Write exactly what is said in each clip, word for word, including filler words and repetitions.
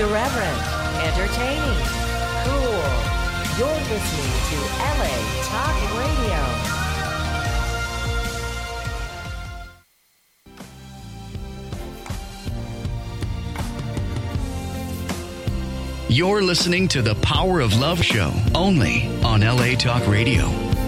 Irreverent, entertaining, cool. You're listening to L A Talk Radio. You're listening to the Power of Love Show, only on L A Talk Radio.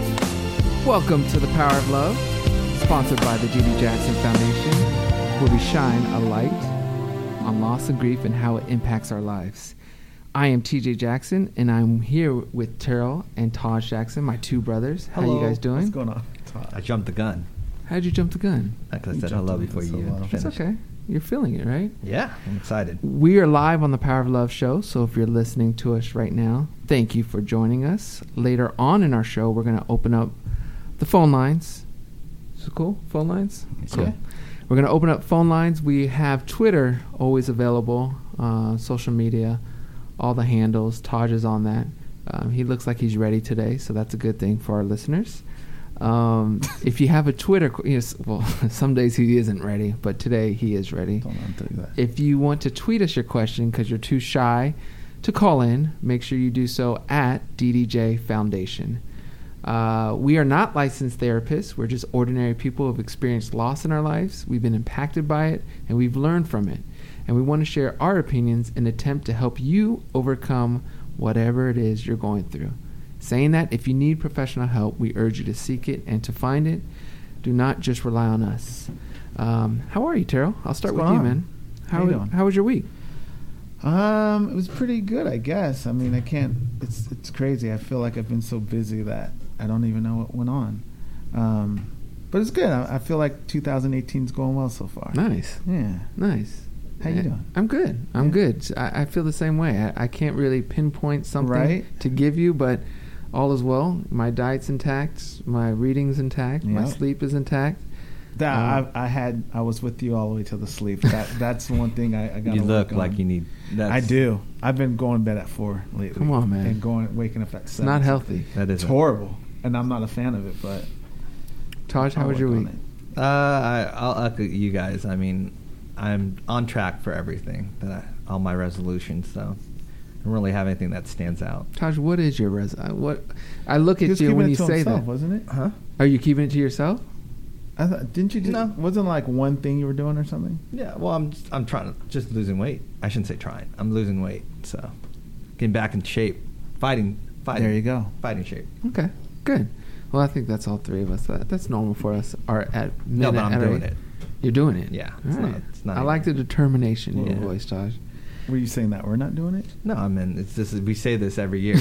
Welcome to the Power of Love, sponsored by the Judy Jackson Foundation, where we shine a light on loss and grief and how it impacts our lives. I am T J Jackson, and I'm here with Terrell and Taj Jackson, my two brothers. How Hello. you guys doing? What's going on? I jumped the gun. How'd you jump the gun? Because I You said jumped hello the before gun so you well. finished. It's okay. You're feeling it, right? Yeah, I'm excited. We are live on the Power of Love show, so if you're listening to us right now, thank you for joining us. Later on in our show, we're going to open up the phone lines. Is it cool? Phone lines? Cool. Okay. We're going to open up phone lines. We have Twitter always available, uh, social media, all the handles. Taj is on that. Um, he looks like he's ready today, so that's a good thing for our listeners. Um, if you have a Twitter, yes, well, some days he isn't ready, but today he is ready. Don't let him tell you that. If you want to tweet us your question because you're too shy to call in, make sure you do so at D D J Foundation. Uh, we are not licensed therapists. We're just ordinary people who have experienced loss in our lives. We've been impacted by it, and we've learned from it. And we want to share our opinions in an attempt to help you overcome whatever it is you're going through. Saying that, if you need professional help, we urge you to seek it and to find it. Do not just rely on us. Um, how are you, Terrell? I'll start What's with you, going on? man. How, How you wa- doing? how was your week? Um, it was pretty good, I guess. I mean, I can't. It's it's crazy. I feel like I've been so busy that I don't even know what went on. Um, but it's good. I, I feel like two thousand eighteen is going well so far. Nice, Yeah. nice. How you Yeah, doing? I'm good. I'm Yeah. good. I, I feel the same way. I, I can't really pinpoint something Right. to give you, but all is well. My diet's intact. My reading's intact. My Yep. sleep is intact. That Um, I, I had. I was with you all the way to the sleep. That that's one thing I, I got. You look like you need. That's, I do. I've been going to bed at four lately. Come on, man. And going waking up at It's seven. not healthy. That It's is horrible, and I'm not a fan of it. But Taj, how I'll was your work week? on it. Uh, I, I'll echo you guys. I mean, I'm on track for everything that I, all my resolutions. So I don't really have anything that stands out. Taj, what is your res? uh, What I look He at was you keeping when it you to say himself, that. wasn't it? Huh? Are you keeping it to yourself? I thought, didn't you? Just, No. Wasn't like one thing you were doing or something? Yeah. Well, I'm just, I'm trying to just losing weight. I shouldn't say trying. I'm losing weight. So getting back in shape, fighting, fighting. There you go. Fighting shape. Okay, good. Well, I think that's all three of us. That, that's normal for us. Are at No, men but I'm at our- doing it. You're doing it. Yeah, All it's right. not- it's not I like the even- determination in your Yeah. voice, Taj. Were you saying that we're not doing it? No, I mean it's just we say this every year.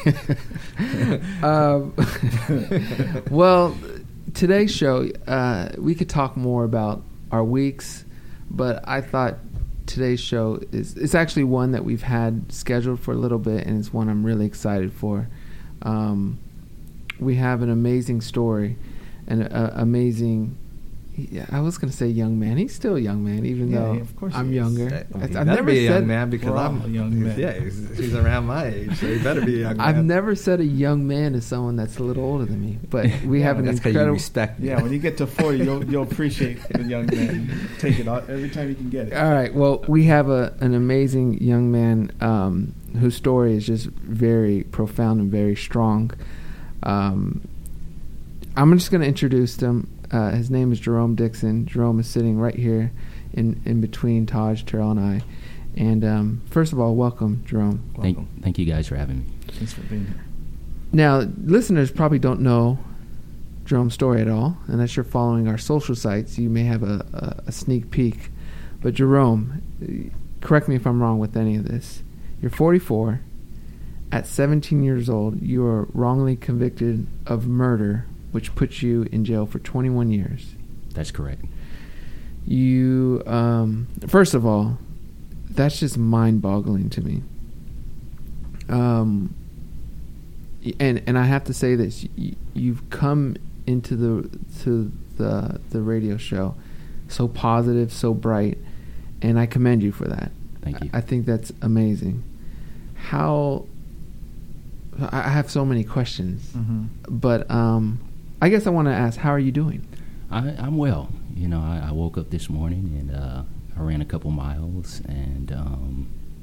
um, well, today's show, uh, we could talk more about our weeks, but I thought today's show is it's actually one that we've had scheduled for a little bit, and it's one I'm really excited for. Um, we have an amazing story, and an amazing. Yeah, I was going to say young man. He's still a young man, even Yeah, though of course I'm he is. younger. Uh, I- he I've better never be a said young man because We're all I'm young men. Yeah, he's, he's around my age, so he better be a young man. I've never said a young man to someone that's a little older than me, but we Yeah, have an That's because you incredible. respect me. Yeah, when you get to forty, you'll you'll appreciate the young man. You take it all, every time you can get it. All right. Well, we have a an amazing young man um, whose story is just very profound and very strong. Um, I'm just going to introduce him. Uh, his name is Jerome Dixon. Jerome is sitting right here in, in between Taj, Terrell, and I. And um, first of all, welcome, Jerome. Thank, Welcome. thank you guys for having me. Thanks for being here. Now, listeners probably don't know Jerome's story at all, unless you're following our social sites. You may have a, a, a sneak peek. But Jerome, correct me if I'm wrong with any of this. You're forty-four. At seventeen years old, you were wrongly convicted of murder, which puts you in jail for twenty-one years. That's correct. You, um, first of all, that's just mind-boggling to me. Um, and and I have to say this: y- you've come into the to the the radio show so positive, so bright, and I commend you for that. Thank you. I, I think that's amazing. How I I have so many questions, Mm-hmm. but um, I guess I want to ask: how are you doing? I, I'm well. You know, I, I woke up this morning and uh, I ran a couple miles, and um,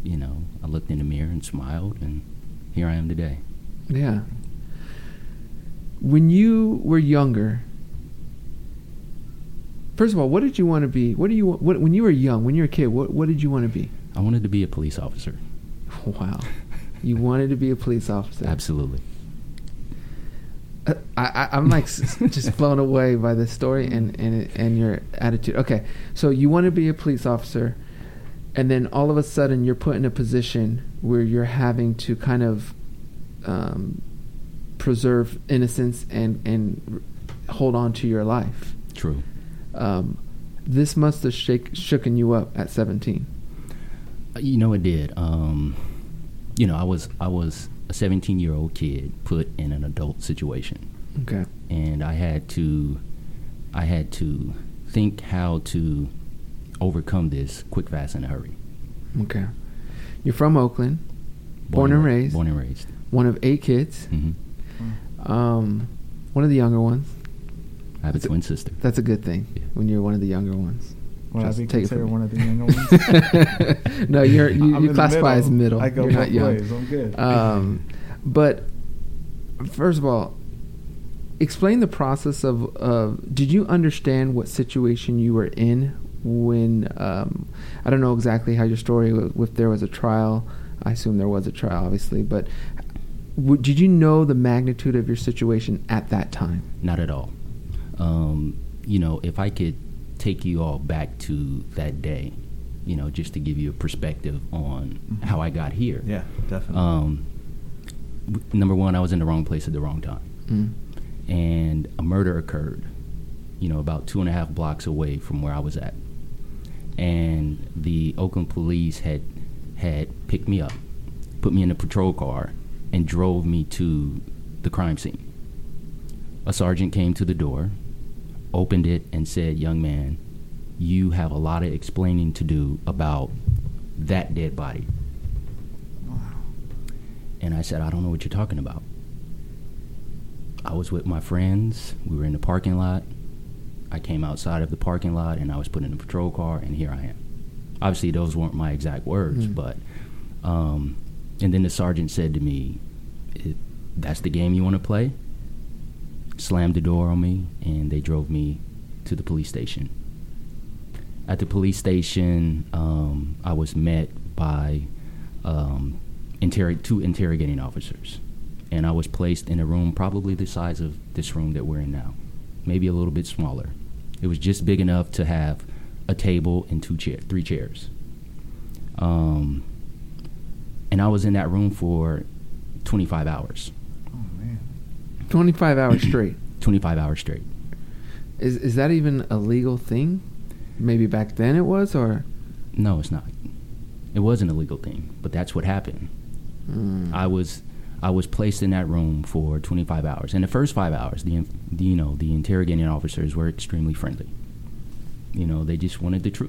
you know, I looked in the mirror and smiled, and here I am today. Yeah. When you were younger, first of all, what did you want to be? What do you what when you were young, when you were a kid, what what did you want to be? I wanted to be a police officer. Wow. You wanted to be a police officer. Absolutely. Uh, I, I I'm like s- just blown away by this story and and and your attitude. Okay. So you want to be a police officer, and then all of a sudden you're put in a position where you're having to kind of um, preserve innocence and and r- hold on to your life. True. Um, this must have shake, shooken you up at seventeen. Uh, You know, it did. Um, you know, I was I was a seventeen-year-old kid put in an adult situation, Okay. and I had to I had to think how to overcome this quick, fast, in a hurry. Okay. You're from Oakland, born and ra- raised, Born and raised. one of eight kids, hmm um, one of the younger ones. I have a That's a- twin sister. That's a good thing Yeah. when you're one of the younger ones. Would I Just be take it from considered me. one of the younger ones? No, you're you, I'm you in the classify as middle. I go you're not both young. ways. I'm good. Um, but first of all, explain the process of. Uh, did you understand what situation you were in when? Um, I don't know exactly how your story. If there was a trial, I assume there was a trial, obviously. But w- did you know the magnitude of your situation at that time? Not at all. Um, you know, if I could take you all back to that day, you know, just to give you a perspective on Mhm. how I got here. Yeah, definitely. Um, w- number one, I was in the wrong place at the wrong time. Mm. And a murder occurred, you know, about two and a half blocks away from where I was at. And the Oakland police had had picked me up, put me in a patrol car, and drove me to the crime scene. A sergeant came to the door, opened it, and said, "Young man, you have a lot of explaining to do about that dead body." And I said, "I don't know what you're talking about." I was with my friends. We were in the parking lot. I came outside of the parking lot, and I was put in a patrol car, and here I am. Obviously, those weren't my exact words, Mm. but... Um, and then the sergeant said to me, "If that's the game you want to play?" Slammed the door on me, and they drove me to the police station. At the police station, um, I was met by um, interrog- two interrogating officers, and I was placed in a room probably the size of this room that we're in now, maybe a little bit smaller. It was just big enough to have a table and two chair, three chairs. Um, and I was in that room for twenty-five hours. Oh man. twenty-five hours straight. twenty-five hours straight. Is is that even a legal thing? Maybe back then it was, or No, it's not. It wasn't a legal thing, but that's what happened. Mm. I was I was placed in that room for twenty-five hours. In the first five hours, the, the you know the interrogating officers were extremely friendly. You know, they just wanted the truth.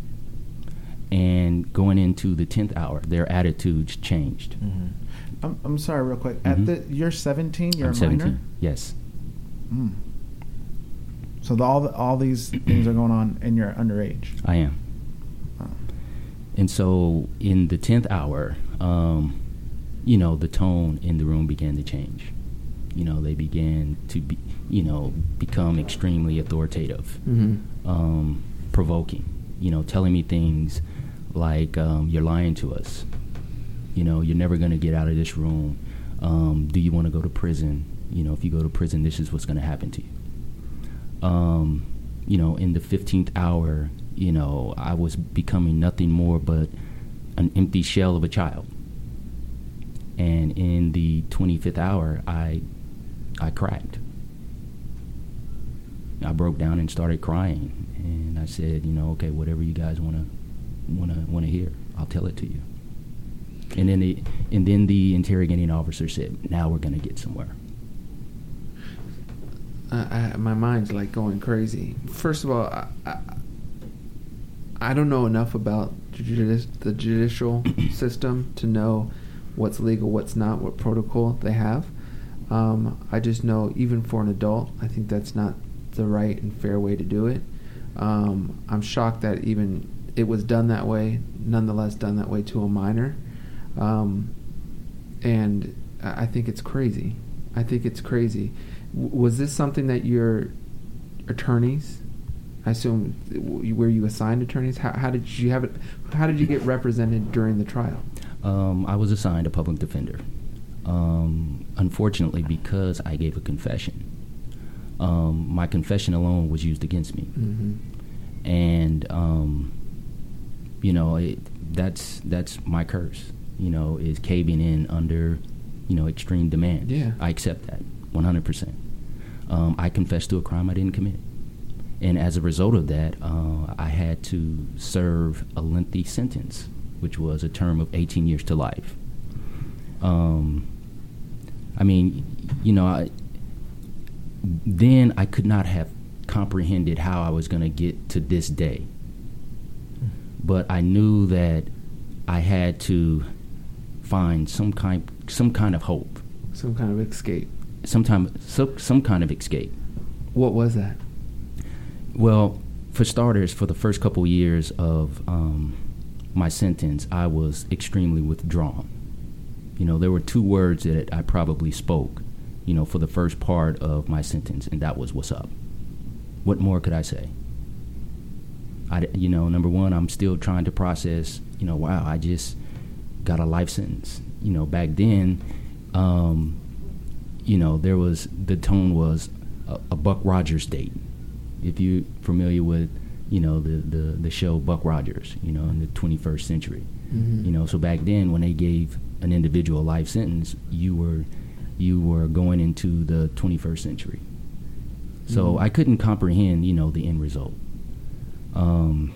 And going into the tenth hour, their attitudes changed. Mm-hmm. I'm I'm sorry, real quick. Mhm. At the you're seventeen. You're I'm a seventeen. minor. Yes. Mm. So the, all the, all these things are going on, and you're underage. I am. Oh. And so in the tenth hour, um, you know, the tone in the room began to change. You know, they began to be, you know, become extremely authoritative, Mm-hmm. um, provoking, you know, telling me things like, um, "You're lying to us. You know, you're never going to get out of this room. Um, do you want to go to prison? You know, if you go to prison, this is what's going to happen to you." Um, you know, in the fifteenth hour, you know, I was becoming nothing more but an empty shell of a child. And in the twenty-fifth hour, I, I cracked. I broke down and started crying, and I said, you know, okay, whatever you guys want to, want to, want to hear, I'll tell it to you. And then the, and then the interrogating officer said, "Now we're going to get somewhere." I, I, my mind's like going crazy. First of all, I, I, I don't know enough about judici- the judicial system to know what's legal, what's not, what protocol they have. Um, I just know, even for an adult, I think that's not the right and fair way to do it. Um, I'm shocked that even it was done that way, nonetheless done that way to a minor. Um, and I think it's crazy. I think it's crazy. W- was this something that your attorneys, I assume, w- were you assigned attorneys? How, how did you have it? How did you get represented during the trial? Um, I was assigned a public defender. Um, unfortunately, because I gave a confession, um, my confession alone was used against me. Mm-hmm. And, um, you know, it, that's that's my curse, you know, is caving in under, you know, extreme demand. Yeah. I accept that one hundred percent. Um, I confessed to a crime I didn't commit. And as a result of that, uh, I had to serve a lengthy sentence, which was a term of eighteen years to life. Um, I mean, you know, I, then I could not have comprehended how I was going to get to this day. But I knew that I had to find some kind, some kind of hope, Some kind of escape. some time, some, some kind of escape. What was that? Well, for starters, for the first couple years of um, my sentence, I was extremely withdrawn. You know, there were two words that I probably spoke, you know, for the first part of my sentence, and that was, "What's up?" What more could I say? I, you know, number one, I'm still trying to process, you know, wow, I just got a life sentence. You know, back then, um, you know, there was, the tone was a, a Buck Rogers date. If you're familiar with, you know, the, the, the show Buck Rogers, you know, in the twenty-first century. Mm-hmm. You know, so back then when they gave an individual a life sentence, you were you were going into the twenty-first century. So Mm-hmm. I couldn't comprehend, you know, the end result. Um,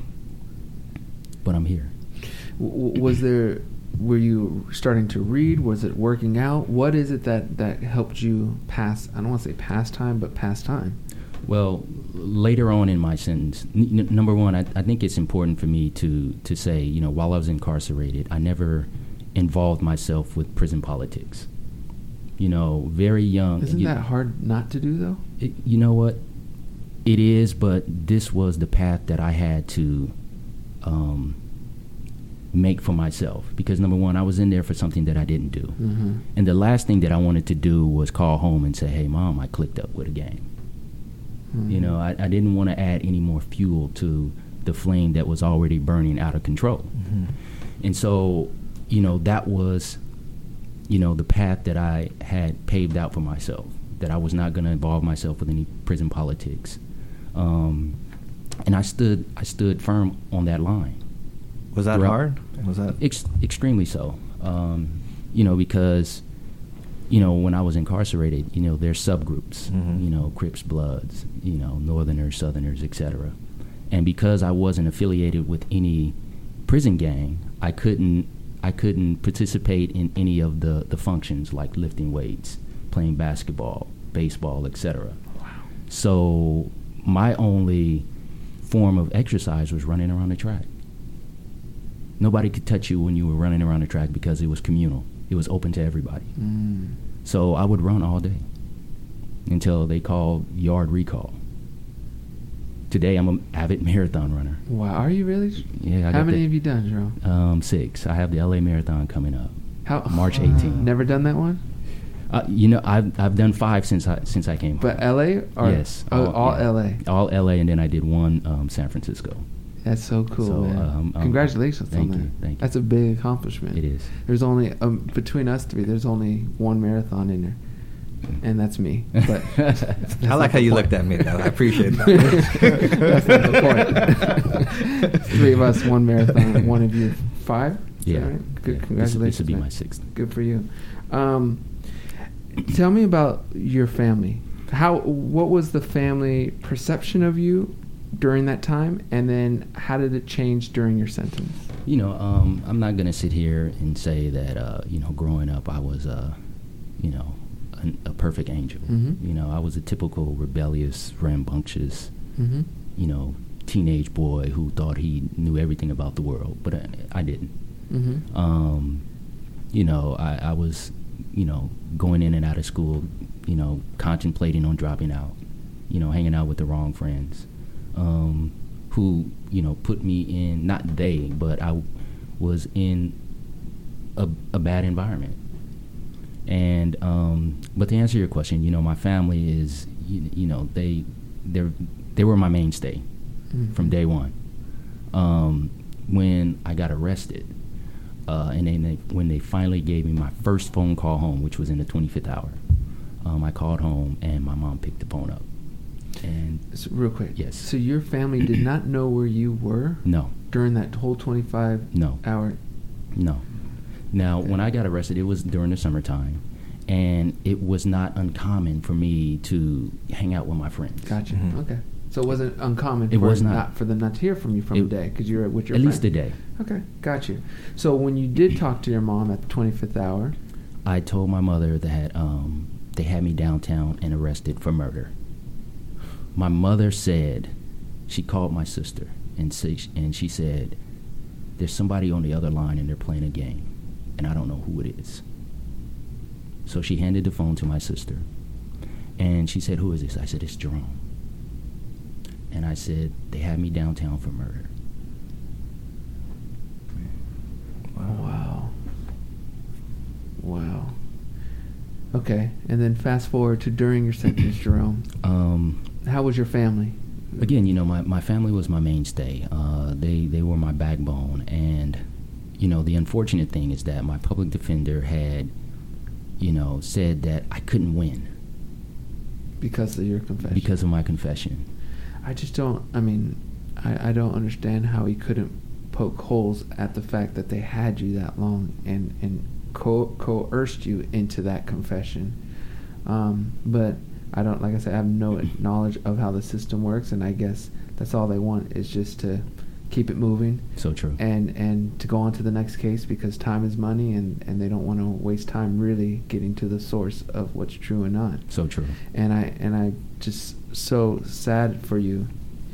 but I'm here. W- was there, were you starting to read? Was it working out? What is it that, that helped you pass, I don't want to say pass time, but pass time? Well, later on in my sentence, n- n- number one, I, I think it's important for me to, to say, you know, while I was incarcerated, I never involved myself with prison politics. You know, very young. Isn't you, that hard not to do, though? It, you know what? It is, but this was the path that I had to um, make for myself. Because, number one, I was in there for something that I didn't do. Mm-hmm. And the last thing that I wanted to do was call home and say, "Hey, Mom, I clicked up with a gang." Mm-hmm. You know, I, I didn't want to add any more fuel to the flame that was already burning out of control. Mm-hmm. And so, you know, that was, you know, the path that I had paved out for myself, that I was not going to involve myself with any prison politics. Um, and I stood I stood firm on that line. Was that Throughout- hard? Was that? Ex- extremely so. Um, you know, because, you know, when I was incarcerated, you know, there's subgroups, Mhm. you know, Crips, Bloods, you know, Northerners, Southerners, et cetera. And because I wasn't affiliated with any prison gang, I couldn't I couldn't participate in any of the, the functions like lifting weights, playing basketball, baseball, et cetera. Wow. So my only form of exercise was running around the track. Nobody could touch you when you were running around the track because it was communal. It was open to everybody. Mm. So I would run all day until they called yard recall. Today I'm an avid marathon runner. Wow, are you really? Yeah, I How got many the- have you done, Jerome? Um, six. I have the L A Marathon coming up, How? March eighteenth. Never done that one? Uh, you know, I've I've done five since I since I came. But home. L A? Or, Yes, Oh, all- all yeah. L A. All L A, and then I did one um, San Francisco. That's so cool, So, man. um, um, Congratulations thank on you, that. thank you. That's a big accomplishment. It is. There's only, um, between us three, there's only one marathon in there. And that's me. But that's I not like how the you point. looked at me, though. I appreciate that. That's not the point. Three of us, one marathon. One of you, five? Is that Yeah. right? Good. Yeah. This- Congratulations. This would be man. my sixth. Good for you. Um, tell me about your family. How? What was the family perception of you during that time, and then how did it change during your sentence? You know, um, I'm not going to sit here and say that, uh, you know, growing up I was, uh, you know, an, a perfect angel. Mhm. You know, I was a typical rebellious, rambunctious, Mm-hmm. you know, teenage boy who thought he knew everything about the world, but I, I didn't. Mm-hmm. Um, you know, I, I was, you know, going in and out of school, you know, contemplating on dropping out, you know, hanging out with the wrong friends, um, who, you know, put me in, not they, but I was in a, a bad environment. And, um, but to answer your question, you know, my family is, you, you know, they, they they were my mainstay mm-hmm. from day one. Um, when I got arrested, uh, and then they, when they finally gave me my first phone call home, which was in the twenty-fifth hour, um, I called home and my mom picked the phone up. And so real quick, yes. So your family did not know where you were? No. During that whole twenty-five no. hour? No. Now, okay. when I got arrested, it was during the summertime, and it was not uncommon for me to hang out with my friends. Gotcha. Mm-hmm. Okay. So it wasn't uncommon it for was not. not for them not to hear from you from it, a day because you're with your at friends. least a day. Okay, got you. So when you did talk to your mom at the twenty-fifth hour, I told my mother that um, they had me downtown and arrested for murder. My mother said, she called my sister and say, and she said, "There's somebody on the other line and they're playing a game, and I don't know who it is." So she handed the phone to my sister, and she said, "Who is this?" I said, "It's Jerome." And I said, "They had me downtown for murder." Wow. Wow. Okay, and then fast forward to during your sentence, Jerome. Um, How was your family? Again, you know, my, my family was my mainstay. Uh, they, they were my backbone. And, you know, the unfortunate thing is that my public defender had, you know, said that I couldn't win. Because of your confession? Because of my confession. I just don't, I mean, I, I don't understand how he couldn't poke holes at the fact that they had you that long and, and co- coerced you into that confession. Um, but I don't, like I said, I have no knowledge of how the system works, and I guess that's all they want is just to keep it moving. So true. And and to go on to the next case because time is money, and, and they don't want to waste time really getting to the source of what's true and not. So true. And I and I just so sad for you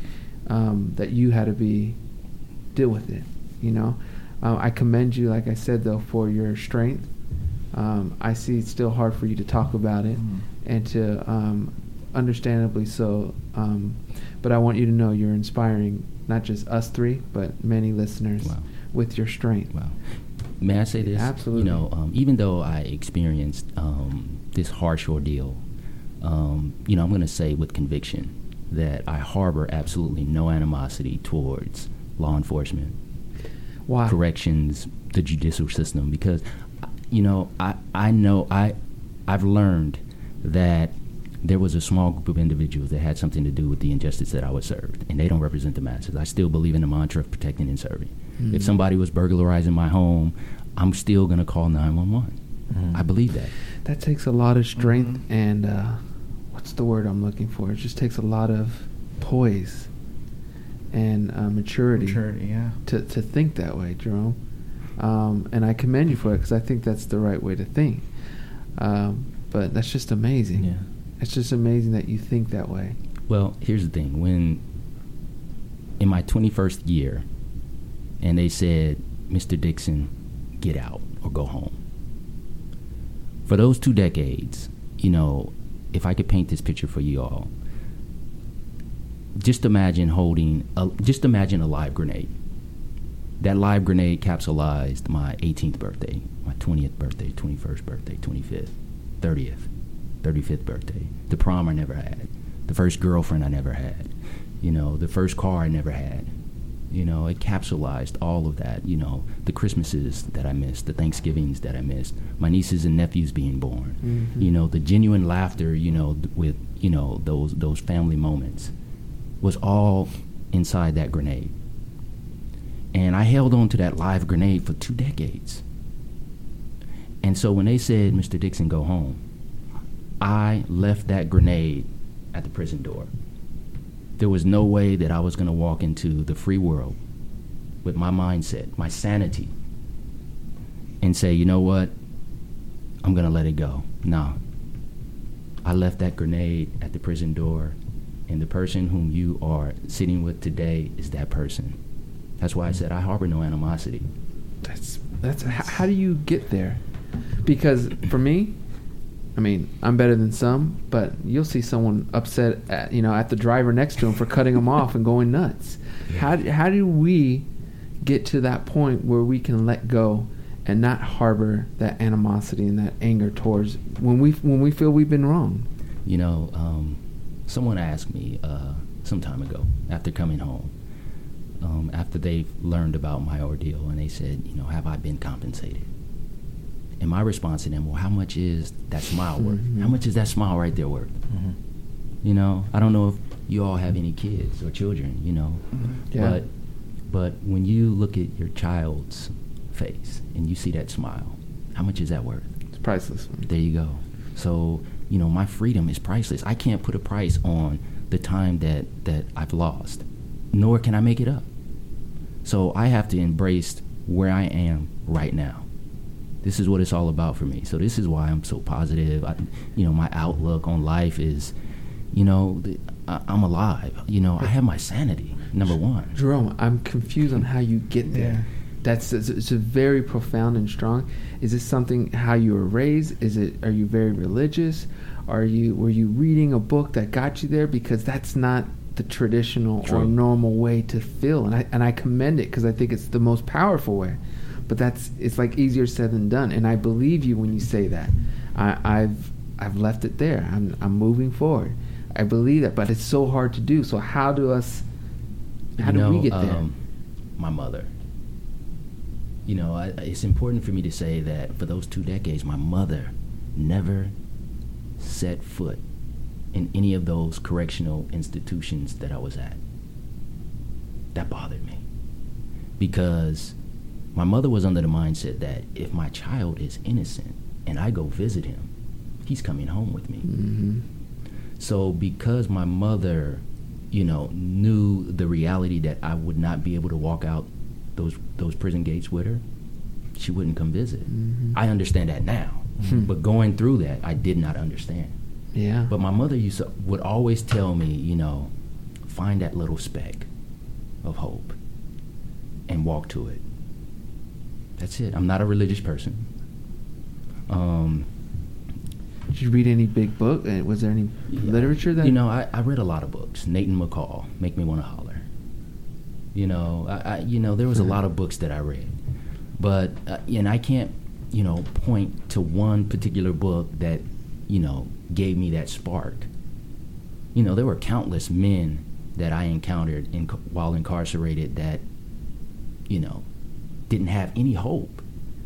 um, that you had to be deal with it. You know, uh, I commend you, like I said though, for your strength. Um, I see it's still hard for you to talk about it, mm. and to um, understandably so. Um, but I want you to know you're inspiring not just us three, but many listeners wow. with your strength. Wow. May I say this? Absolutely. You know, um, even though I experienced um, this harsh ordeal, um, you know, I'm going to say with conviction that I harbor absolutely no animosity towards law enforcement, Why? corrections, the judicial system, because, you know, I, I know, I, I've learned that there was a small group of individuals that had something to do with the injustice that I was served, and they don't represent the masses. I still believe in the mantra of protecting and serving. Mm-hmm. If somebody was burglarizing my home, I'm still going to call nine one one. Mm-hmm. I believe that. That takes a lot of strength, Mm-hmm. and uh, what's the word I'm looking for? It just takes a lot of poise and uh, maturity, Maturity, yeah. to, to think that way, Jerome. Um, and I commend you for it because I think that's the right way to think. Um, but that's just amazing. Yeah. It's just amazing that you think that way. Well, here's the thing. When, in my twenty-first year, and they said, "Mister Dixon, get out or go home." For those two decades, you know, if I could paint this picture for you all, just imagine holding, a, just imagine a live grenade. That live grenade capsulized my eighteenth birthday, my twentieth birthday, twenty-first birthday, twenty-fifth, thirtieth. thirty-fifth birthday, the prom I never had, the first girlfriend I never had, you know, the first car I never had. You know, it capsulized all of that, you know, the Christmases that I missed, the Thanksgivings that I missed, my nieces and nephews being born, mm-hmm. you know, the genuine laughter, you know, th- with, you know, those those family moments was all inside that grenade. And I held on to that live grenade for two decades. And so when they said, "Mister Dixon, go home," I left that grenade at the prison door. There was no way that I was going to walk into the free world with my mindset, my sanity, and say, "You know what? I'm going to let it go." No. I left that grenade at the prison door, and the person whom you are sitting with today is that person. That's why I said I harbor no animosity. That's that's h- how do you get there? Because for me, I mean, I'm better than some, but you'll see someone upset at, you know, at the driver next to him for cutting him off and going nuts. Yeah. How do, how do we get to that point where we can let go and not harbor that animosity and that anger towards when we when we feel we've been wrong? You know, um, someone asked me uh, some time ago after coming home, um, after they've learned about my ordeal, and they said, you know, have I been compensated? And my response to them, well, how much is that smile worth? Mm-hmm. How much is that smile right there worth? Mm-hmm. You know, I don't know if you all have any kids or children, you know, Mm-hmm. Yeah. but but when you look at your child's face and you see that smile, how much is that worth? It's priceless. There you go. So, you know, my freedom is priceless. I can't put a price on the time that, that I've lost, nor can I make it up. So I have to embrace where I am right now. This is what it's all about for me. So this is why I'm so positive. I, you know, my outlook on life is, you know, the, I, I'm alive. You know, I have my sanity, number one. Jerome, I'm confused on how you get there. Yeah. That's it's, it's a very profound and strong. Is this something how you were raised? Is it? Are you very religious? Are you? Were you reading a book that got you there? Because that's not the traditional True. or normal way to feel, and I and I commend it because I think it's the most powerful way. But that's it's like easier said than done, and I believe you when you say that. I, I've I've left it there. I'm I'm moving forward. I believe that, but it's so hard to do. So how do us? How You do know, we get there? um, my mother. You know, I, it's important for me to say that for those two decades, my mother never set foot in any of those correctional institutions that I was at. That bothered me because my mother was under the mindset that if my child is innocent and I go visit him, he's coming home with me. Mm-hmm. So because my mother, you know, knew the reality that I would not be able to walk out those those prison gates with her, she wouldn't come visit. Mm-hmm. I understand that now. Hmm. But going through that, I did not understand. Yeah. But my mother used to, would always tell me, you know, find that little speck of hope and walk to it. That's it. I'm not a religious person. Um, Did you read any big book? Uh, Was there any yeah. literature that You know, I, I read a lot of books. Nathan McCall, Make Me Want to Holler. You know, I, I you know there was a lot of books that I read, but uh, and I can't, you know, point to one particular book that, you know, gave me that spark. You know, there were countless men that I encountered in, while incarcerated that, you know, didn't have any hope.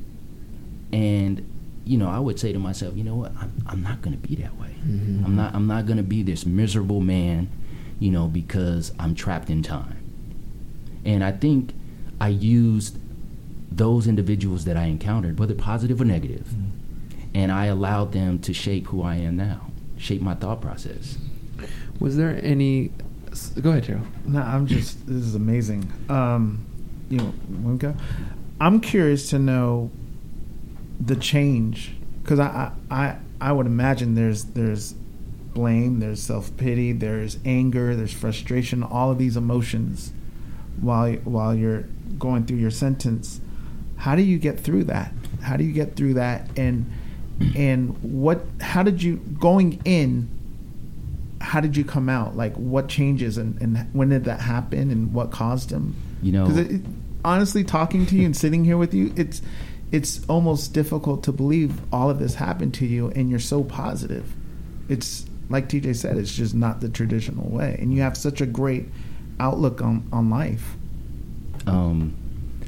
And, you know, I would say to myself, you know what, I'm, I'm not going to be that way. Mm-hmm. I'm not I'm not going to be this miserable man, you know, because I'm trapped in time. And I think I used those individuals that I encountered, whether positive or negative, mm-hmm. and I allowed them to shape who I am now, shape my thought process. Was there any? Go ahead, Joe. No, I'm just. This is amazing. Um, you know, Winka, I'm curious to know the change because I, I I would imagine there's there's blame, there's self pity, there's anger, there's frustration, all of these emotions while while you're going through your sentence. How do you get through that? How do you get through that? And and what? How did you going in? How did you come out? Like, what changes and, and when did that happen and what caused them? You know, because it, honestly, talking to you and sitting here with you, it's it's almost difficult to believe all of this happened to you and you're so positive. It's like T J said, it's just not the traditional way, and you have such a great outlook on on life. Um,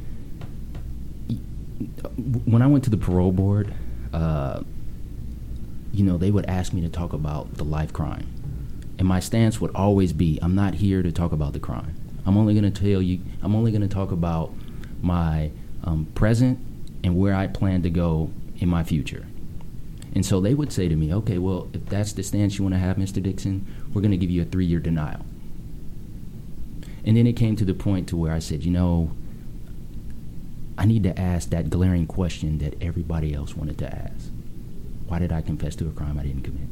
when I went to the parole board, uh, you know, they would ask me to talk about the life crime. And my stance would always be, I'm not here to talk about the crime. I'm only going to tell you, I'm only going to talk about my um, present and where I plan to go in my future. And so they would say to me, okay, well, if that's the stance you want to have, Mister Dixon, we're going to give you a three-year denial. And then it came to the point to where I said, you know, I need to ask that glaring question that everybody else wanted to ask. Why did I confess to a crime I didn't commit?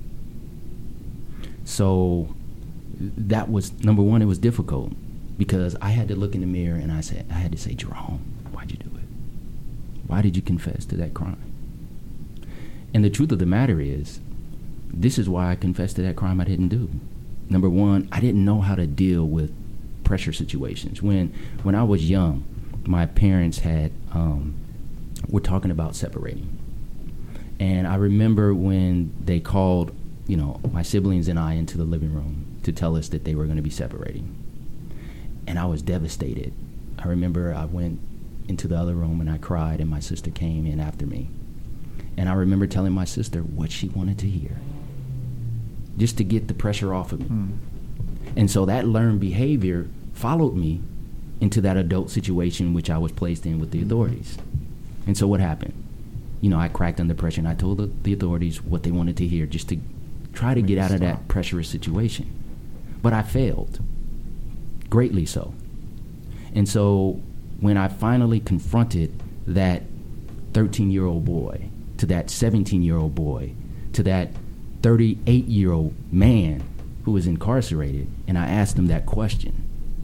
So that was, number one, it was difficult because I had to look in the mirror and I said, I had to say, Jerome, why'd you do it? Why did you confess to that crime? And the truth of the matter is, this is why I confessed to that crime I didn't do. Number one, I didn't know how to deal with pressure situations. When when I was young, my parents had um, were talking about separating. And I remember when they called, you know, my siblings and I into the living room to tell us that they were going to be separating. And I was devastated. I remember I went into the other room and I cried, and my sister came in after me. And I remember telling my sister what she wanted to hear, just to get the pressure off of me. Mm. And so that learned behavior followed me into that adult situation which I was placed in with the authorities. And so what happened? You know, I cracked under pressure, and I told the, the authorities what they wanted to hear, just to try to get out of that pressurous situation. But I failed, greatly so. And so when I finally confronted that thirteen-year-old boy, to that seventeen-year-old boy, to that thirty-eight-year-old man who was incarcerated, and I asked him that question,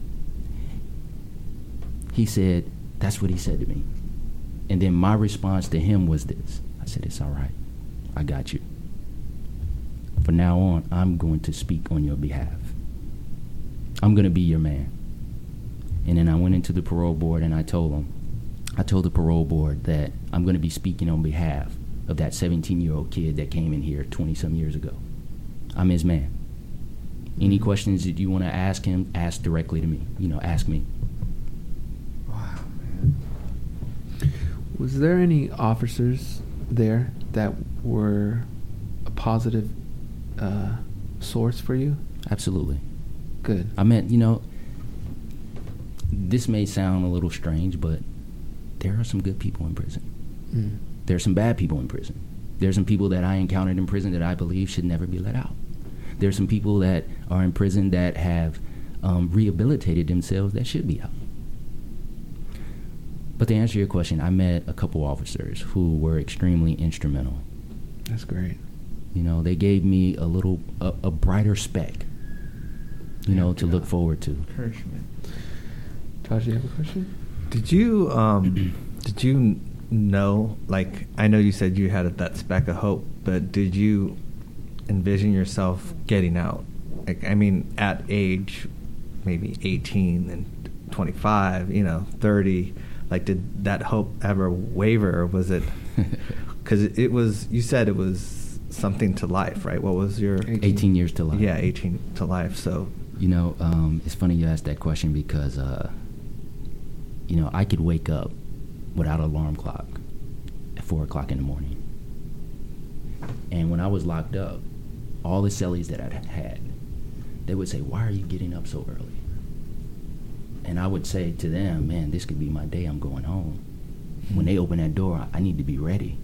he said, that's what he said to me. And then my response to him was this. I said, it's all right. I got you. From now on, I'm going to speak on your behalf. I'm going to be your man. And then I went into the parole board and I told them, I told the parole board that I'm going to be speaking on behalf of that seventeen-year-old kid that came in here twenty-some years ago. I'm his man. Any questions that you want to ask him, ask directly to me. You know, ask me. Wow, man. Was there any officers there that were a positive uh, source for you? Absolutely. Good. I meant, you know, this may sound a little strange, but there are some good people in prison. Mm. There are some bad people in prison. There are some people that I encountered in prison that I believe should never be let out. There are some people that are in prison that have um, rehabilitated themselves that should be out. But to answer your question, I met a couple officers who were extremely instrumental. That's great. You know, they gave me a little, a, a brighter speck, you yeah, know, to look forward to. Encouragement. Taj, you have a question? Did you, um, did you know, like, I know you said you had that speck of hope, but did you envision yourself getting out? Like, I mean, at age maybe eighteen and twenty-five, you know, thirty, like, did that hope ever waver, or was it, because it, it was, you said it was something to life, right? What was your... eighteen, eighteen years to life. Yeah, eighteen to life, so... You know, um, it's funny you asked that question because, uh, you know, I could wake up without an alarm clock at four o'clock in the morning. And when I was locked up, all the cellies that I had, they would say, why are you getting up so early? And I would say to them, man, this could be my day. I'm going home. Mm-hmm. When they open that door, I need to be ready.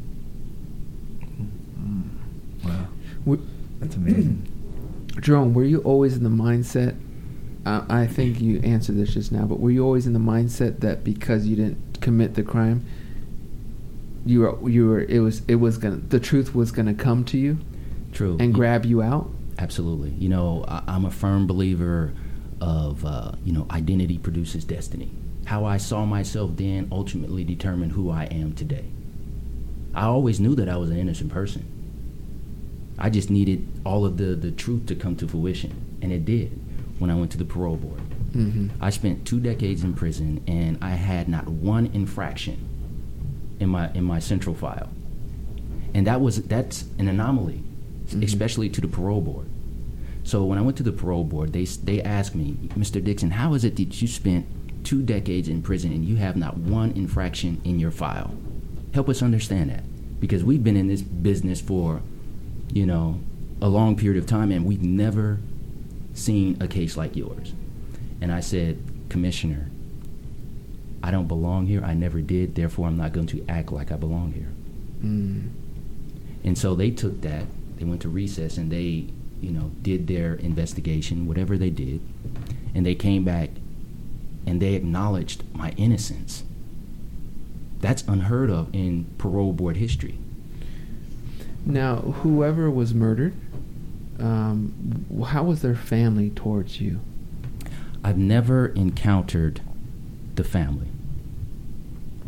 Mm-hmm. Wow. We, That's amazing. Jerome, were you always in the mindset, uh, I think you answered this just now, but were you always in the mindset that because you didn't commit the crime, you were, you were, it was, it was gonna, the truth was gonna come to you? True. And grab you out? Absolutely. You know, I, I'm a firm believer of, uh, you know, identity produces destiny. How I saw myself then ultimately determined who I am today. I always knew that I was an innocent person. I just needed all of the, the truth to come to fruition, and it did when I went to the parole board. Mm-hmm. I spent two decades in prison, and I had not one infraction in my in my central file, and that was that's an anomaly, mm-hmm. especially to the parole board. So when I went to the parole board, they they asked me, Mister Dixon, how is it that you spent two decades in prison and you have not one infraction in your file? Help us understand that, because we've been in this business for, you know, a long period of time, and we've never seen a case like yours. And I said, Commissioner, I don't belong here. I never did. Therefore, I'm not going to act like I belong here. Mm. And so they took that. They went to recess, and they, you know, did their investigation, whatever they did, and they came back, and they acknowledged my innocence. That's unheard of in parole board history. Now, whoever was murdered, um, how was their family towards you? I've never encountered the family.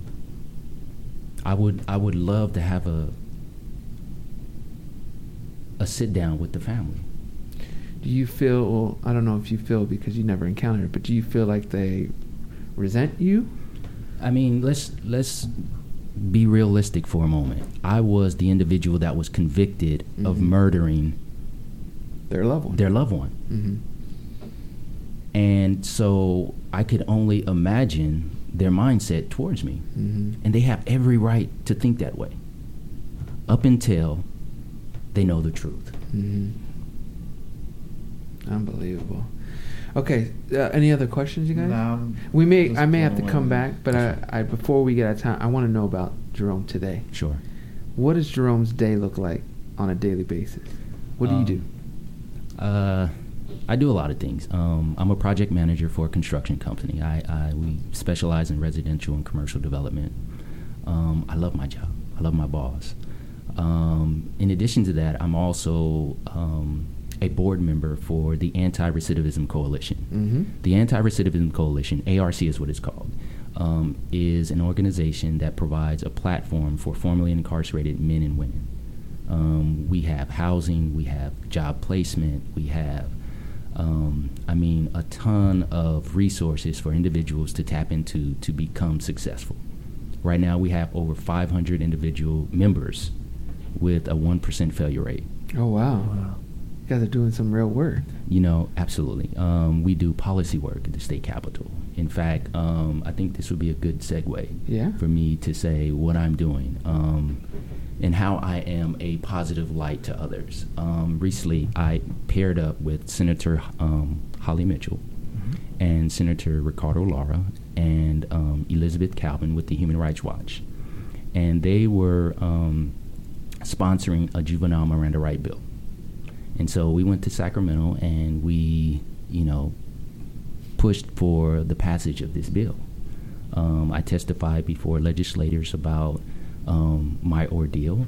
I would I would love to have a a sit down with the family. Do you feel, well, I don't know if you feel because you never encountered it, but do you feel like they resent you? I mean, let's let's be realistic for a moment. I was the individual that was convicted mm-hmm. of murdering their loved one. Their loved one. Mm-hmm. And so I could only imagine their mindset towards me. Mm-hmm. And they have every right to think that way up until they know the truth. Mm-hmm. Unbelievable. Okay, uh, any other questions, you guys? No, we may, just I may have to blown come away. back, but I, I, before we get out of time, I want to know about Jerome today. Sure. What does Jerome's day look like on a daily basis? What do um, you do? Uh, I do a lot of things. Um, I'm a project manager for a construction company. I, I we specialize in residential and commercial development. Um, I love my job. I love my boss. Um, in addition to that, I'm also um, a board member for the Anti-Recidivism Coalition. Mm-hmm. The Anti-Recidivism Coalition, A R C is what it's called, um, is an organization that provides a platform for formerly incarcerated men and women. Um, we have housing, we have job placement, we have, um, I mean, a ton of resources for individuals to tap into to become successful. Right now, we have over five hundred individual members with a one percent failure rate. Oh, wow. wow. You guys are doing some real work. You know, absolutely. Um, we do policy work at the state capitol. In fact, um, I think this would be a good segue yeah. for me to say what I'm doing um, and how I am a positive light to others. Um, recently, I paired up with Senator um, Holly Mitchell mm-hmm. and Senator Ricardo Lara and um, Elizabeth Calvin with the Human Rights Watch. And they were um, sponsoring a juvenile Miranda right bill. And so we went to Sacramento and we, you know, pushed for the passage of this bill. Um, I testified before legislators about um, my ordeal.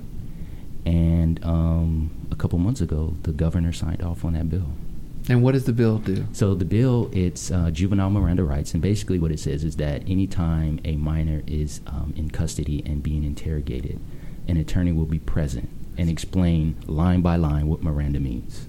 And um, a couple months ago, the governor signed off on that bill. And what does the bill do? So the bill, it's uh, juvenile Miranda rights. And basically what it says is that anytime a minor is um, in custody and being interrogated, an attorney will be present and explain line by line what Miranda means.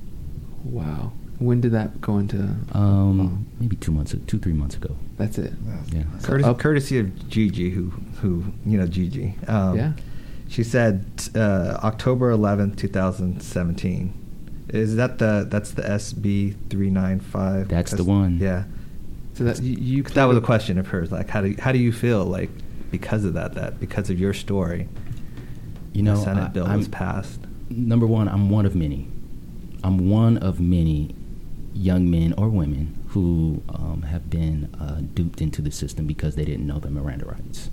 Wow. When did that go into um, law? Maybe two months, two, three months ago. That's it. Yeah. So Courtesy, up- courtesy of Gigi, who, who you know, Gigi. Um, yeah. She said uh, October eleventh, twenty seventeen. Is that the, that's the S B three ninety-five? That's the one. Yeah. So that you, you that was a question of hers. Like, how do you, how do you feel like because of that, that because of your story? You know, the Senate I, bill I'm, was passed. Number one, I'm one of many. I'm one of many young men or women who um, have been uh, duped into the system because they didn't know their Miranda rights.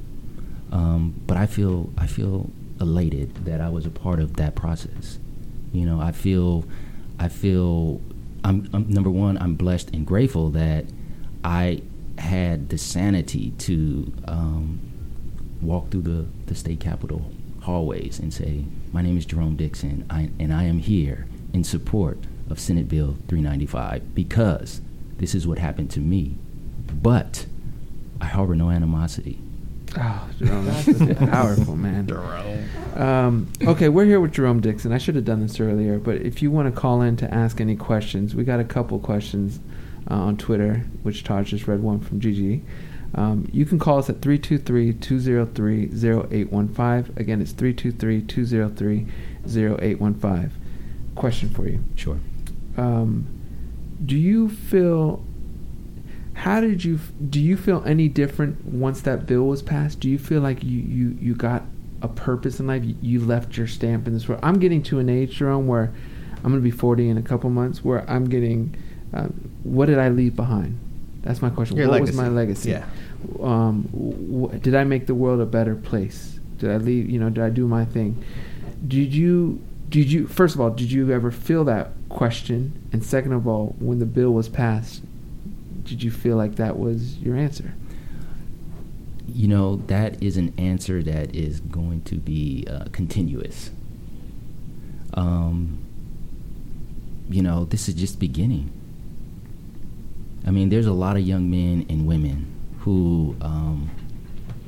Um, but I feel I feel elated that I was a part of that process. You know, I feel I feel I'm, I'm number one. I'm blessed and grateful that I had the sanity to um, walk through the, the state capitol hallways and say, my name is Jerome Dixon, I, and I am here in support of Senate Bill three ninety-five because this is what happened to me. But I harbor no animosity. Oh, Jerome, that's powerful, man. Jerome. Um, okay, we're here with Jerome Dixon. I should have done this earlier, but if you want to call in to ask any questions, we got a couple questions uh, on Twitter, which Todd just read one from Gigi. Um, you can call us at three two three, two zero three, zero eight one five. Again, it's three two three, two zero three, zero eight one five. Question for you. Sure. Um, do you feel... How did you, do you feel any different once that bill was passed? Do you feel like you, you, you got a purpose in life? You, you left your stamp in this world? I'm getting to an age, Jerome, where I'm going to be forty in a couple months, where I'm getting, um, what did I leave behind? That's my question. Your what legacy. was my legacy? Yeah. Um, wh- did I make the world a better place? Did I leave, you know, did I do my thing? Did you, did you, first of all, did you ever feel that question? And second of all, when the bill was passed, did you feel like that was your answer? You know, that is an answer that is going to be uh, continuous. Um, you know, this is just beginning. I mean, there's a lot of young men and women who, um,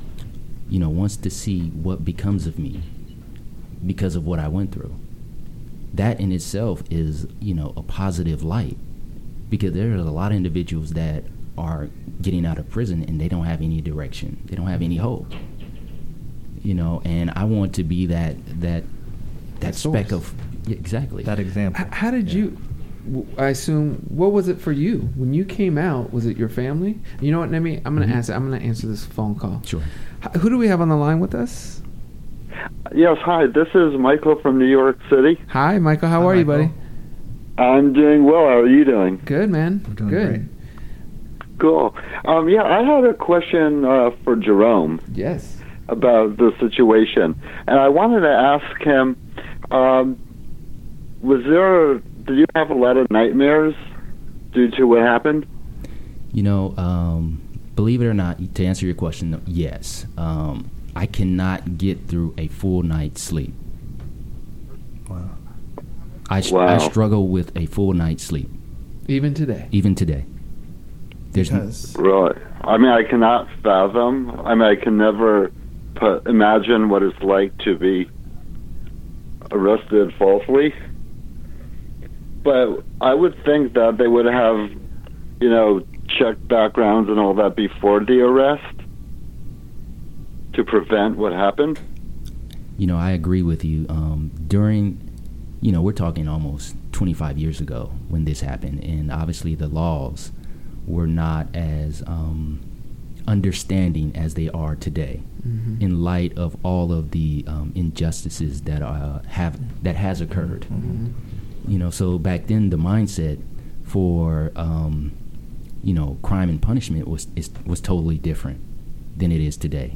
you know, wants to see what becomes of me because of what I went through. that in itself is, you know, a positive light, because there are a lot of individuals that are getting out of prison and they don't have any direction. They don't have any hope. You know, and I want to be that that that, That speck source. of yeah, exactly That example. H- how did Yeah. you? w- I assume. What was it for you when you came out? Was it your family? You know what, Nemi? I'm going to Mhm. answer. I'm going to answer this phone call. Sure. H- who do we have on the line with us? Yes, hi. This is Michael from New York City. Hi, Michael. How Hi, are you, Michael. buddy? I'm doing well. How are you doing? Good, man. We're doing Good. great. Cool. Um, yeah, I had a question uh, for Jerome Yes. about the situation, and I wanted to ask him: um, Was there? Did you have a lot of nightmares due to what happened? You know, um, believe it or not, to answer your question, yes. Um, I cannot get through a full night's sleep. Wow. I, sh- Wow. I struggle with a full night's sleep, Even today. even today. There's n- Because Really? I mean, I cannot fathom. I mean, I can never put, imagine what it's like to be arrested falsely. But I would think that they would have, you know, checked backgrounds and all that before the arrest to prevent what happened. you know, I agree with you. Um, during, you know, we're talking almost twenty-five years ago when this happened, and obviously the laws were not as um, understanding as they are today, Mhm. in light of all of the um, injustices that uh, have that has occurred. Mhm. You know, so back then the mindset for um, you know, crime and punishment was is, was totally different than it is today.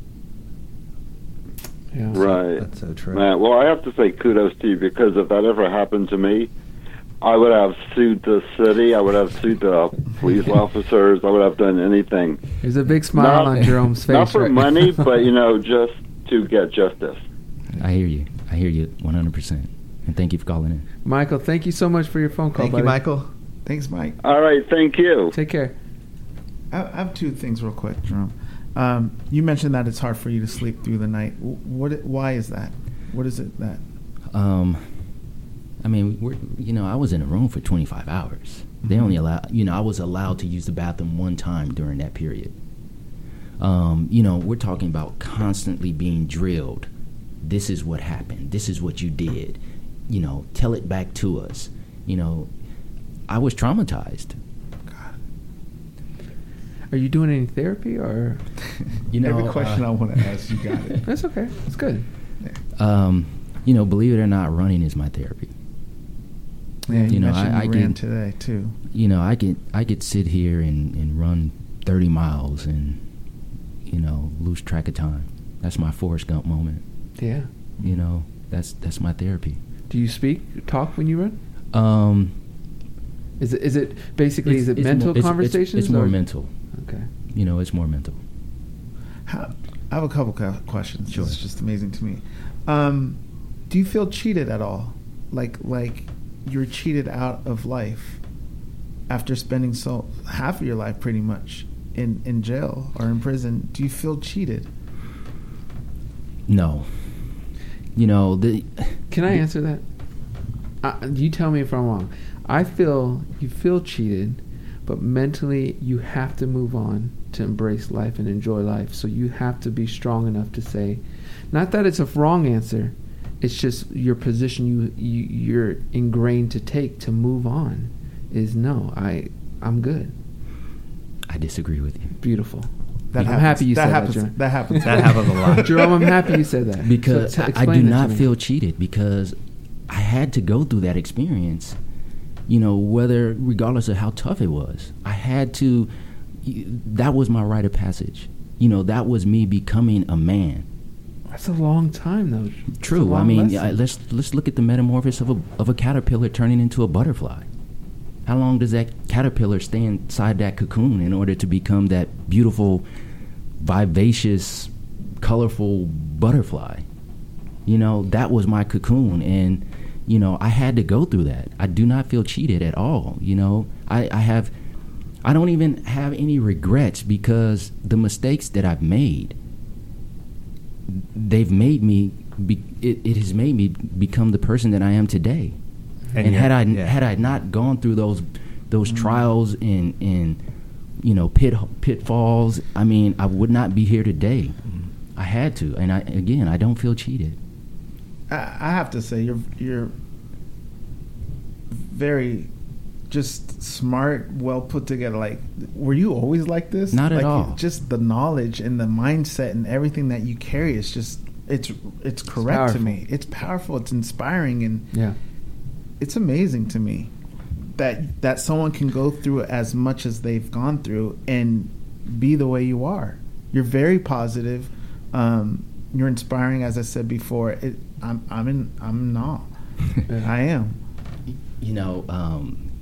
Yeah. Right. That's so true. Man, well, I have to say kudos to you, because if that ever happened to me, I would have sued the city. I would have sued the police officers. I would have done anything. There's a big smile Not- on Jerome's face. Not for right money, now. but, you know, just to get justice. I hear you. I hear you one hundred percent. And thank you for calling in. Michael, thank you so much for your phone call, Thank buddy. you, Michael. thanks, Mike. All right, thank you. Take care. I, I have two things real quick, Jerome. Um, you mentioned that it's hard for you to sleep through the night. Wh- What? Why is that? What is it that? Um, I mean, we're, you know, I was in a room for twenty-five hours. They Mhm. only allow, you know, I was allowed to use the bathroom one time during that period. Um, you know, we're talking about constantly being drilled. This is what happened. This is what you did. You know, tell it back to us. You know, I was traumatized. Are you doing any therapy or? You know, Every question uh, I want to ask, you got it. That's okay. It's good. Um, you know, believe it or not, running is my therapy. Yeah, you, You know, mentioned I- you I ran get- today too. You know, I could I could sit here and, and run thirty miles and, you know, lose track of time. That's my Forrest Gump moment. Yeah. You know, that's that's my therapy. Do you speak, talk when you run? Um, Is it is it basically is it it's mental more, it's- conversations? It's, it's more or- mental. Okay. You know, it's more mental. How, I have a couple co- questions. Sure. It's just amazing to me. Um, do you feel cheated at all? Like like you're cheated out of life after spending so half of your life pretty much in in jail or in prison? Do you feel cheated? No. You know, the Can I answer that? Uh, you tell me if I'm wrong. I feel you feel cheated, but mentally you have to move on to embrace life and enjoy life. So you have to be strong enough to say, not that it's a wrong answer, it's just your position you, you you're ingrained to take to move on is no. I I'm good. I disagree with you. Beautiful. That I'm happens. happy you that said happens. that, Jerome. That happens. That happens a lot. Jerome, I'm happy you said that Because So t- I, I explain do that to not me. feel cheated because I had to go through that experience. You know, whether regardless of how tough it was, I had to. That was my rite of passage. You know, that was me becoming a man. That's a long time though. That's a True. I long mean, lesson. I, let's let's look at the metamorphosis of a of a caterpillar turning into a butterfly. How long does that caterpillar stay inside that cocoon in order to become that beautiful, vivacious, colorful butterfly? You know, that was my cocoon, and you know, I had to go through that. I do not feel cheated at all. You know, I, I have, I don't even have any regrets because the mistakes that I've made, they've made me be, it, it has made me become the person that I am today. And, and yeah, had I yeah. had I not gone through those those Mm-hmm. trials and and you know pit pitfalls, I mean, I would not be here today. Mm-hmm. I had to, and I again, I don't feel cheated. I, I have to say, you're you're very just smart, well put together. Like, were you always like this? Not at like, all. Just the knowledge and the mindset and everything that you carry is just it's it's correct to powerful. me. It's powerful. It's inspiring, and Yeah. it's amazing to me that that someone can go through as much as they've gone through and be the way you are. You're very positive. Um, you're inspiring, as I said before. It, I'm I'm in I'm in awe. I am. You know, um,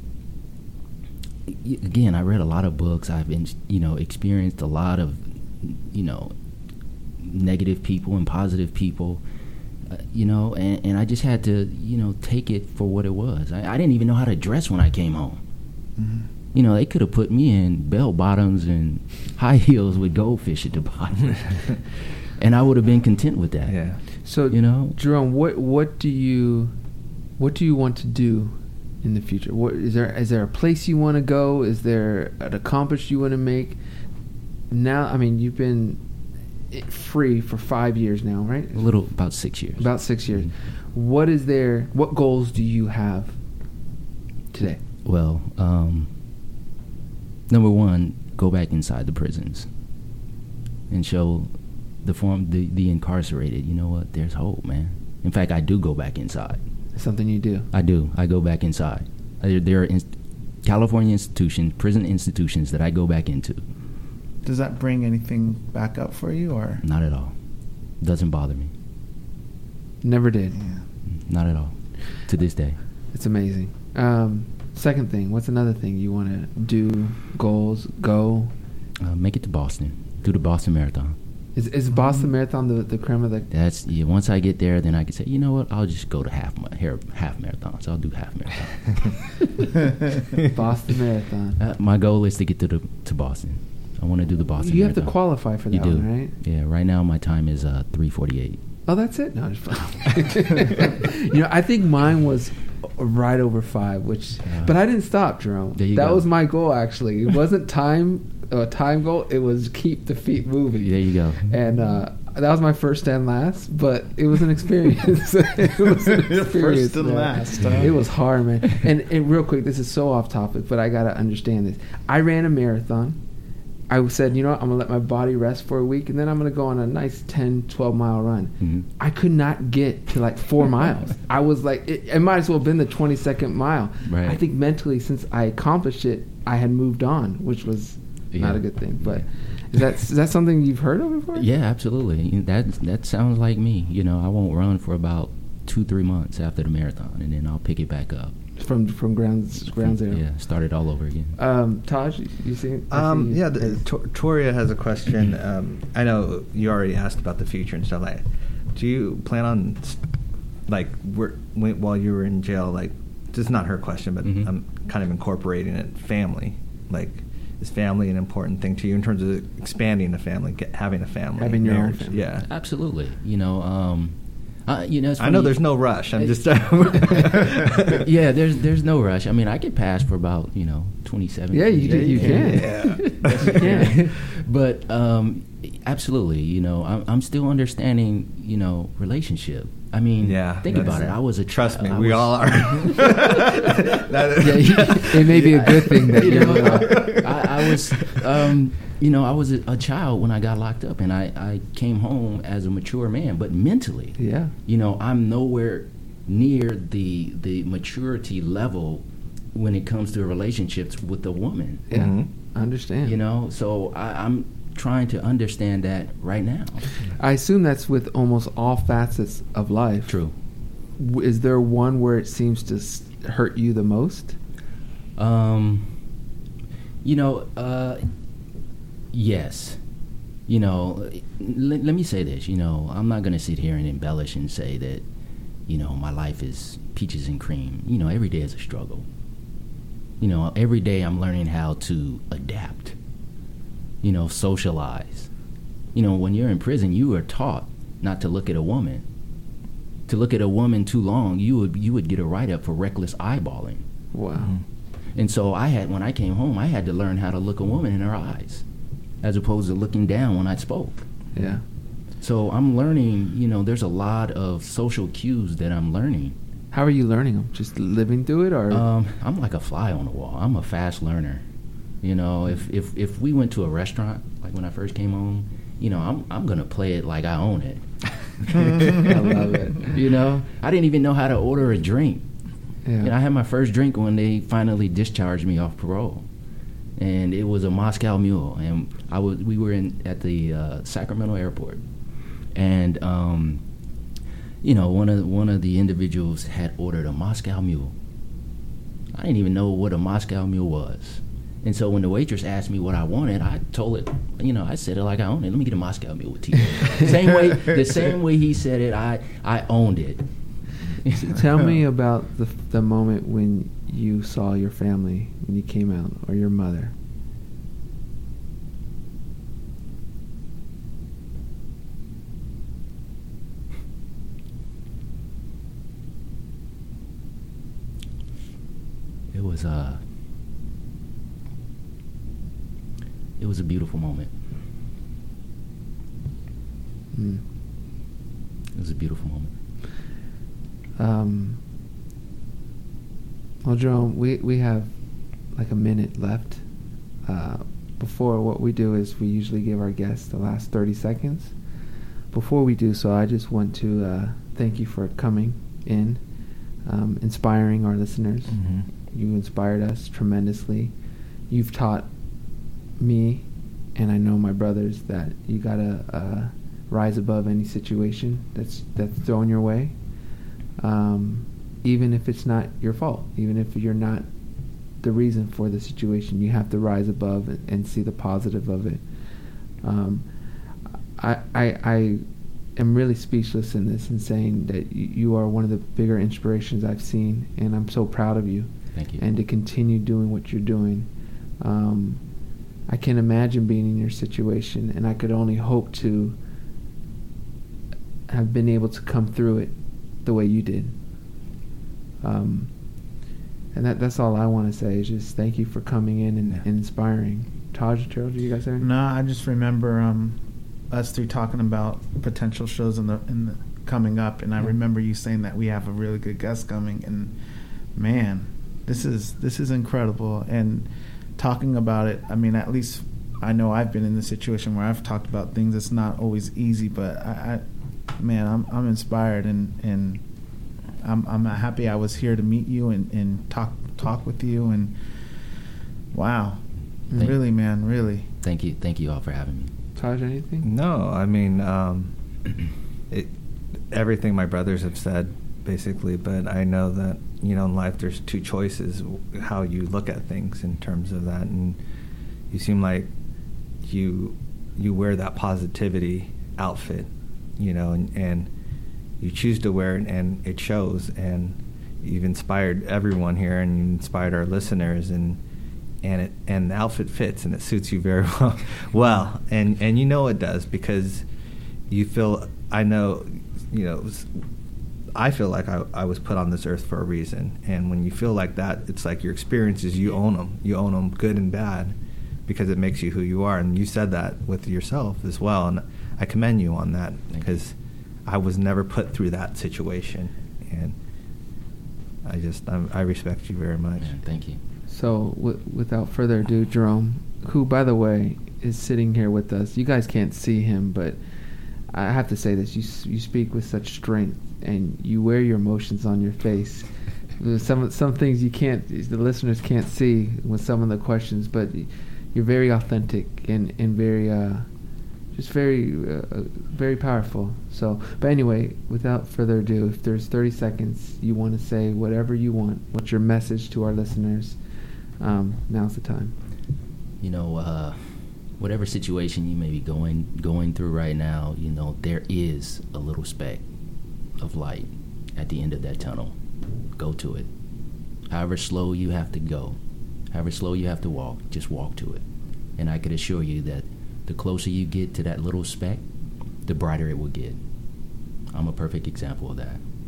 y- again, I read a lot of books. I've been, you know, experienced a lot of, you know, negative people and positive people, uh, you know, and, and I just had to, you know, take it for what it was. I, I didn't even know how to dress when I came home. Mm-hmm. You know, they could have put me in bell bottoms and high heels with goldfish at the bottom, and I would have been content with that. Yeah. So, You know? Jerome, what what do you what do you want to do in the future? What is there is there a place you want to go? Is there an accomplishment you want to make? Now, I mean, you've been i- free for five years now, right? A little, about six years. About six years. What is there? What goals do you have today? Well, um, number one, go back inside the prisons and show the form the, the incarcerated, you know what, there's hope, man. In fact, I do go back inside. It's something you do. I do. I go back inside. There, there are inst- California institutions, prison institutions that I go back into. Does that bring anything back up for you, or? Not at all. Doesn't bother me. Never did. Yeah. Not at all. To this day. It's amazing. Um, second thing, what's another thing you want to do? Goals, go. Uh, make it to Boston. Do the Boston Marathon. Is is Boston Marathon the the creme of the? That's yeah, once I get there, then I can say, you know what? I'll just go to half my half, half marathons. I'll do half marathon. Boston Marathon. Uh, my goal is to get to the to Boston. I want to do the Boston. You have to Marathon. qualify for that You do, one, right? Yeah. Right now, my time is uh, three forty eight. Oh, that's it. No, just you know, I think mine was right over five, which, Yeah. but I didn't stop, Jerome. There you that go. was my goal. Actually, it wasn't time a time goal. It was keep the feet moving. There you go. And uh, that was my first and last, but it was an experience. It was an experience, First and man. last, huh? It was hard, man. And, and real quick, this is so off topic, but I gotta understand this. I ran a marathon. I said, you know what, I'm gonna let my body rest for a week, and then I'm gonna go on a nice ten, twelve mile run. Mhm. I could not get to like four miles. I was like, it, it might as well have been the twenty-second mile. Right. I think mentally, since I accomplished it, I had moved on, which was not Yeah. a good thing. But is that is that something you've heard of before? Yeah, absolutely. You know, That that sounds like me. You know, I won't run for about two, three months after the marathon, and then I'll pick it back up. From from ground ground zero. Yeah, start it all over again. Um, Taj, you see? I Um, see- yeah, the, Tor- Toria has a question. Um, I know you already asked about the future and stuff like that. Do you plan on, like, where, when, while you were in jail, like, this is not her question, but Mhm. I'm kind of incorporating it, family. Like, is family an important thing to you in terms of expanding the family, get, having a family? Having your own marriage? family. Yeah. Absolutely. You know, um, uh, you know, it's I know funny- there's no rush. I'm It- just. yeah, there's there's no rush. I mean, I could pass for about you know twenty-seven. Yeah, you do- you can. Yeah. Yes, you can. But um, absolutely, you know, I'm I'm still understanding, you know, relationship. I mean, Yeah, think that's- about it. I was a Trust me, I we was- all are. That- Yeah, it may be a good thing that you you're. know, I, I was, um, you know, I was a, a child when I got locked up, and I, I came home as a mature man, but mentally, Yeah. you know, I'm nowhere near the the maturity level when it comes to relationships with a woman. Yeah. Mhm. I understand. You know, so I, I'm trying to understand that right now. I assume that's with almost all facets of life. True. W- Is there one where it seems to s- hurt you the most? Um, you know, uh, yes. You know, let, let me say this. You know, I'm not going to sit here and embellish and say that, you know, my life is peaches and cream. You know, every day is a struggle. You know, every day I'm learning how to adapt, you know, socialize. You know, when you're in prison, you are taught not to look at a woman. to look at a woman too long, you would you would get a write-up for reckless eyeballing. Wow. Mm-hmm. And so I had, when I came home, I had to learn how to look a woman in her eyes, as opposed to looking down when I spoke. Yeah. So I'm learning, you know, there's a lot of social cues that I'm learning. How are you learning them? Just living through it, or? Um, I'm like a fly on the wall. I'm a fast learner. You know, if, if, if we went to a restaurant, like when I first came home, you know, I'm I'm gonna play it like I own it. I love it. You know, I didn't even know how to order a drink. Yeah. You know, I had my first drink when they finally discharged me off parole, and it was a Moscow Mule, and I was we were in at the uh, Sacramento airport, and um, you know, one of one of the individuals had ordered a Moscow Mule. I didn't even know what a Moscow Mule was. And so when the waitress asked me what I wanted, I told it, you know, I said it like I owned it. Let me get a Moscow Mule with tea. Same way, the same way he said it, I, I owned it. Tell me about the the moment when you saw your family, when you came out, or your mother. It was uh it was a beautiful moment. Mm. It was a beautiful moment. Um, well, Jerome, we, we have like a minute left. Uh, before, what we do is we usually give our guests the last thirty seconds. Before we do so, I just want to uh, thank you for coming in, um, inspiring our listeners. Mm-hmm. You inspired us tremendously. You've taught me, and I know my brothers, that you gotta uh, rise above any situation that's that's thrown your way. Um, even if it's not your fault, even if you're not the reason for the situation, you have to rise above and, and see the positive of it. Um, I, I, I am really speechless in this and saying that you, you are one of the bigger inspirations I've seen, and I'm so proud of you. Thank you. And to continue doing what you're doing. Um, I can't imagine being in your situation, and I could only hope to have been able to come through it the way you did. Um, and that that's all I want to say is just thank you for coming in and, Yeah. and inspiring. Taj, Gerald, do you guys have anything? No, I just remember um, us three talking about potential shows in the in the coming up, and I Yeah. remember you saying that we have a really good guest coming, and man, this is this is incredible. And talking about it, I mean, at least I know I've been in the situation where I've talked about things. It's not always easy, but I, I man, I'm I'm inspired, and and I'm I'm happy I was here to meet you and, and talk talk with you, and wow, Thank really, man, really. Thank you. Thank you all for having me. Taj, anything? No, I mean, um, it, everything my brothers have said, basically, but I know that, you know, in life there's two choices, how you look at things in terms of that, and you seem like you you wear that positivity outfit, you know, and, and you choose to wear it, and it shows, and you've inspired everyone here, and you inspired our listeners, and and it and the outfit fits, and it suits you very well, well, and and you know it does, because you feel, I know, you know, I feel like I, I was put on this earth for a reason, and when you feel like that, it's like your experiences, you own them, you own them, good and bad, because it makes you who you are, and you said that with yourself as well, and I commend you on that, because I was never put through that situation, and I just I'm, I respect you very much. Yeah, thank you. So, w- without further ado, Jerome, who, by the way, is sitting here with us. You guys can't see him, but I have to say this: you s- you speak with such strength, and you wear your emotions on your face. There's some some things you can't, the listeners can't see with some of the questions, but you're very authentic and and very uh, just very uh, very powerful. So, but anyway, without further ado, if there's thirty seconds, you want to say whatever you want. What's your message to our listeners? Um, now's the time. You know, uh, whatever situation you may be going going through right now, you know, there is a little speck of light at the end of that tunnel. Go to it. However slow you have to go, however slow you have to walk, just walk to it. And I could assure you that the closer you get to that little speck, the brighter it will get. I'm a perfect example of that.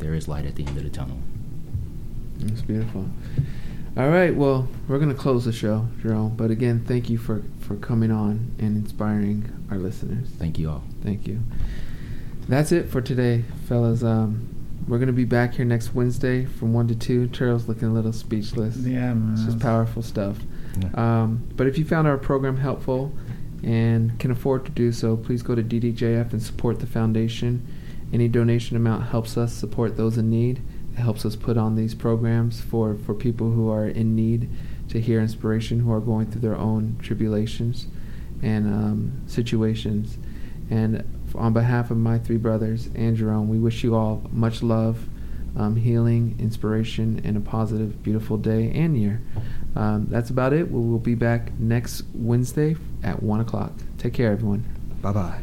there is light at the end of the tunnel. That's beautiful. All right, well, we're going to close the show, Jerome. But again, thank you for, for coming on and inspiring our listeners. Thank you all. Thank you. That's it for today, fellas. Um, we're going to be back here next Wednesday from one to two. Terrell's looking a little speechless. Yeah, man. It's just powerful stuff. Yeah. Um, but if you found our program helpful and can afford to do so, please go to D D J F and support the foundation. Any donation amount helps us support those in need. It helps us put on these programs for, for people who are in need to hear inspiration, who are going through their own tribulations and um, situations. And on behalf of my three brothers and Jerome, we wish you all much love, um, healing, inspiration, and a positive, beautiful day and year. Um, that's about it. We will be back next Wednesday at one o'clock. Take care, everyone. Bye-bye.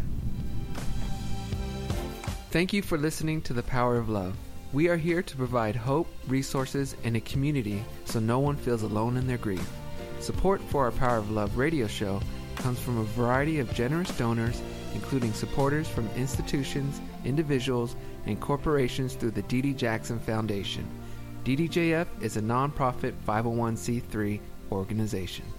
Thank you for listening to The Power of Love. We are here to provide hope, resources, and a community so no one feels alone in their grief. Support for our Power of Love radio show comes from a variety of generous donors, including supporters from institutions, individuals, and corporations through the D D Jackson Foundation. D D J F is a nonprofit five oh one c three organization.